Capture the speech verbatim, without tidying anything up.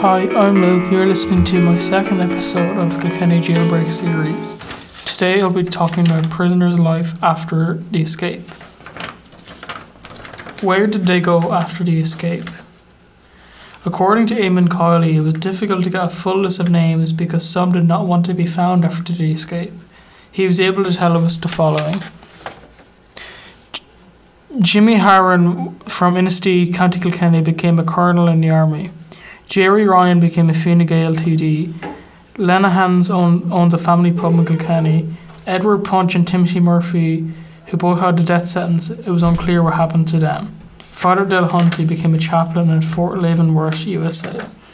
Hi, I'm Luke. You're listening to my second episode of the Kilkenny Jailbreak series. Today I'll be talking about prisoners' life after the escape. Where did they go after the escape? According to Eamon Kiley, it was difficult to get a full list of names because some did not want to be found after the escape. He was able to tell us the following. Jimmy Harron from Inistee, County Kilkenny, became a colonel in the army. Jerry Ryan became a Fine Gael T D. Lenahans own, owns a family pub in Kilkenny. Edward Punch and Timothy Murphy, who both had the death sentence, it was unclear what happened to them. Father Del Hunty became a chaplain in Fort Leavenworth, U S A.